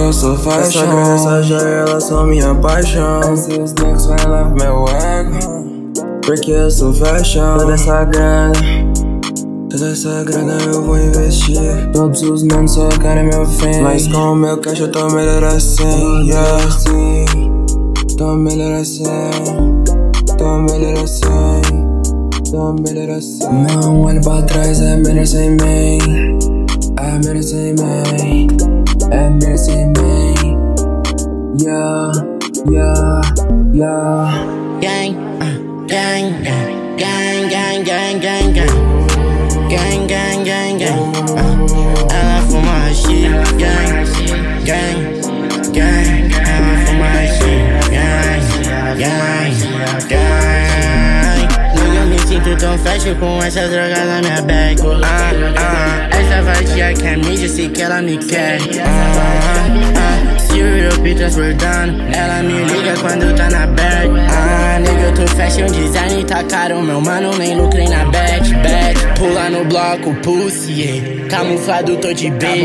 eu sou fashion. Essa grana, essa joia, elas são minha paixão. Esses nicks vai levar meu ego, Porque eu sou fashion. Toda essa grana eu vou investir. todos os manos só querem meu fim. Mas com o meu cash eu tô melhor assim, yeah. Tô melhor assim, tô melhor assim, tô melhor assim. Não olho pra trás, é melhor sem mim. É melhor sem mim, é melhor sem mim. Yeah, yeah, yeah. Gang, gang, gang, gang, gang, gang, gang, gang. Gang, gang, gang, gang. Ela fuma hashi, gang, gang, gang. Ela fuma hashi, gang, gang, gang. Nunca me sinto tão fashion com essa droga na minha bag. Essa vadia quer me disse que ela me quer. Serial P transbordando, ela me liga quando tá na bag. Nigga, eu tô fashion design, tá caro, meu mano, nem lucrei na bet. Pula no bloco, pussy, yeah. Camuflado, tô de baby.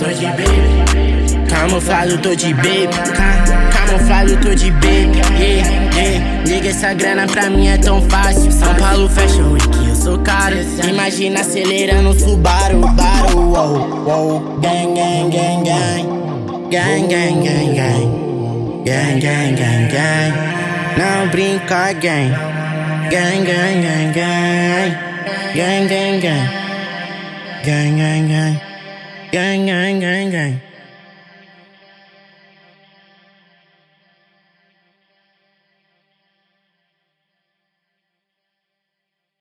Camuflado, tô de baby. Camuflado, tô de baby, yeah. Liga, essa grana pra mim é tão fácil. São Paulo Fashion Week, eu sou caro. Imagina acelerando o Subaru, wow. Gang, gang, gang, gang. Gang, gang, gang, gang. Gang, gang, gang, gang. Não brinca, gang. Gang, gang, gang, gang. Gang, gang, gang. Gang, gang, gang. Gang, gang, gang, gang.